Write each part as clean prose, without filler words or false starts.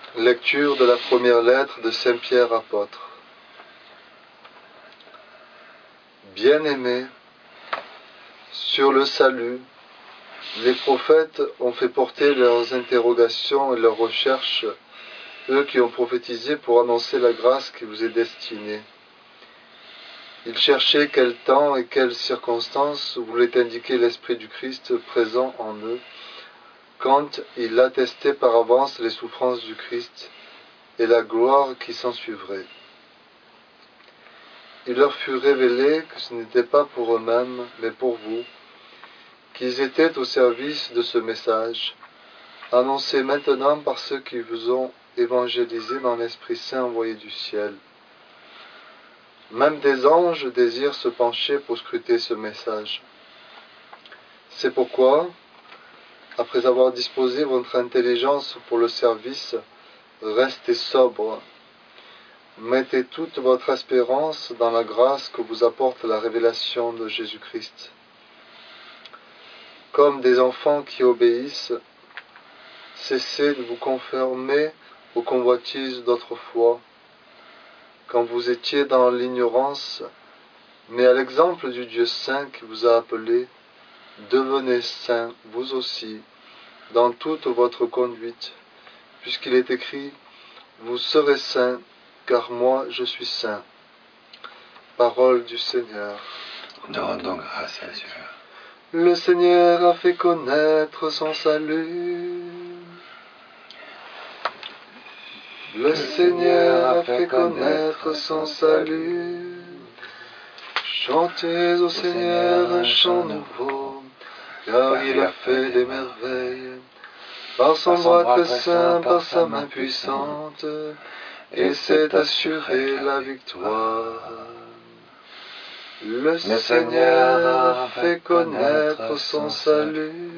Lecture de la première lettre de Saint Pierre apôtre. Bien-aimés, sur le salut, les prophètes ont fait porter leurs interrogations et leurs recherches, eux qui ont prophétisé pour annoncer la grâce qui vous est destinée. Ils cherchaient quel temps et quelles circonstances voulait indiquer l'Esprit du Christ présent en eux, quand il attestait par avance les souffrances du Christ et la gloire qui s'ensuivrait. Il leur fut révélé que ce n'était pas pour eux-mêmes, mais pour vous, qu'ils étaient au service de ce message, annoncé maintenant par ceux qui vous ont évangélisé dans l'Esprit Saint envoyé du ciel. Même des anges désirent se pencher pour scruter ce message. C'est pourquoi, après avoir disposé votre intelligence pour le service, restez sobre. Mettez toute votre espérance dans la grâce que vous apporte la révélation de Jésus-Christ. Comme des enfants qui obéissent, cessez de vous conformer aux convoitises d'autrefois, quand vous étiez dans l'ignorance, mais à l'exemple du Dieu saint qui vous a appelé, devenez saints, vous aussi, dans toute votre conduite, puisqu'il est écrit « Vous serez saints, car moi je suis saint. » Parole du Seigneur. Nous rendons grâce à Dieu. Le Seigneur a fait connaître son salut. Le Seigneur a fait connaître son salut. Chantez au Seigneur un chant nouveau, car il a fait des merveilles. Par son bras très saint, par sa main puissante, et s'est assuré la victoire. Le Seigneur a fait connaître son salut.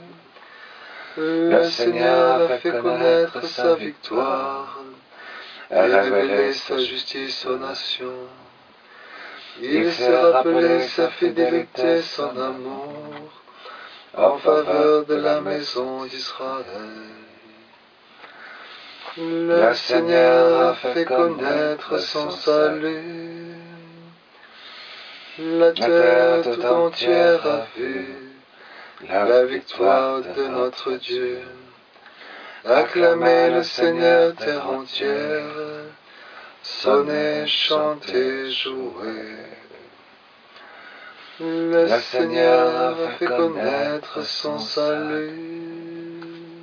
Le Seigneur a fait connaître sa victoire, et révélé sa justice aux nations. Il s'est rappelé sa fidélité, son amour, en faveur de la maison d'Israël. Le Seigneur a fait connaître son salut. La terre tout entière a vu la victoire de notre Dieu. Acclamez le Seigneur, terre entière, sonnez, chantez, jouez. Le Seigneur a fait connaître son salut.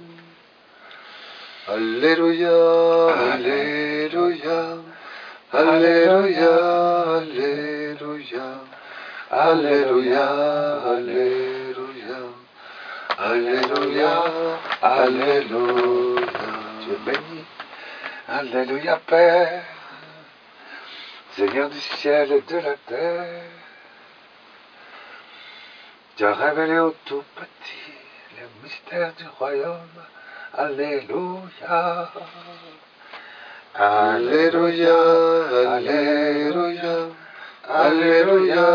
Alléluia, Alléluia, Alléluia, Alléluia, Alléluia, Alléluia, Alléluia, Alléluia. Dieu béni. Alléluia, Père, Seigneur du ciel et de la terre. Tu as révélé au tout petit les mystères du royaume. Alléluia. Alléluia, Alléluia, Alléluia,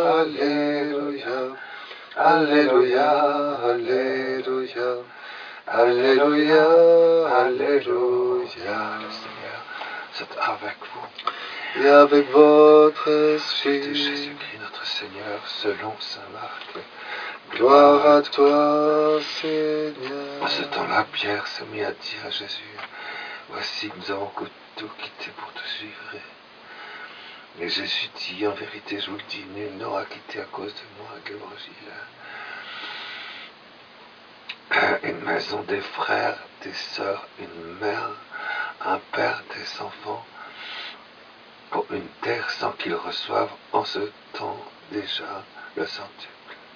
Alléluia, Alléluia, Alléluia, Alléluia, Alléluia. Le Seigneur soit avec vous. Et avec votre De esprit. Jésus-Christ notre Seigneur, selon saint Marc. Gloire à toi, Seigneur. En ce temps-là, Pierre se mit à dire à Jésus, voici, nous avons tout quitté pour te suivre. Et Jésus dit, en vérité, je vous le dis, nul n'aura quitté à cause de moi l'Évangile. Une maison, des frères, des sœurs, une mère, un père, des enfants, pour une terre sans qu'ils reçoivent en ce temps déjà le centuple.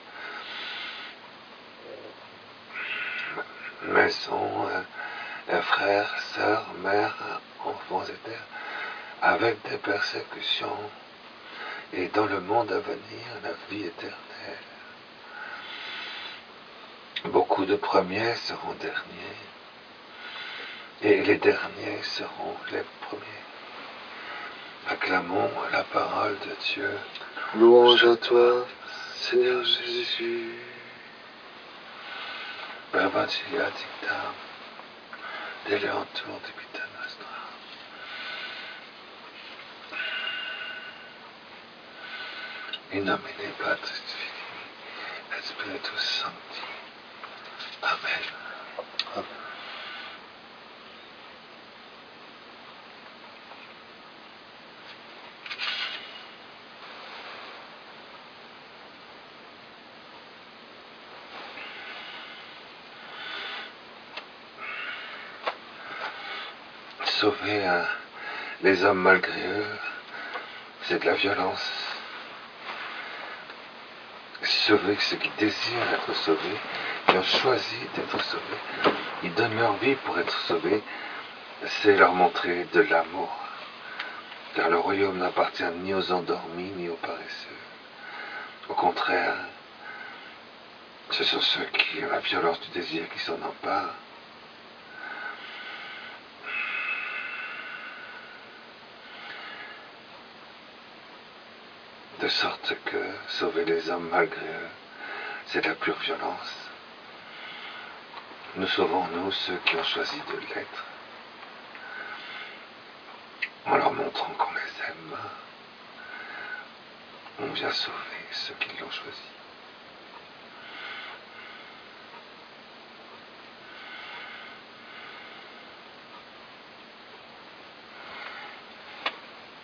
Maison, frères, sœurs, mères, enfants et terres, avec des persécutions, et dans le monde à venir, la vie éternelle. Beaucoup de premiers seront derniers, et les derniers seront les premiers. Acclamons la parole de Dieu. Louange à toi, Seigneur Jésus. Evangelia dictam, deleantur In nomine Patris Filii et Spiritus Sancti. Amen. Amen. Sauver les hommes malgré eux, c'est de la violence. Sauver ceux qui désirent être sauvés, qui ont choisi d'être sauvés, ils donnent leur vie pour être sauvés, c'est leur montrer de l'amour. Car le royaume n'appartient ni aux endormis ni aux paresseux. Au contraire, ce sont ceux qui ont la violence du désir qui s'en emparent. De sorte que sauver les hommes malgré eux, c'est de la pure violence. Nous sauvons, nous, ceux qui ont choisi de l'être, en leur montrant qu'on les aime. On vient sauver ceux qui l'ont choisi.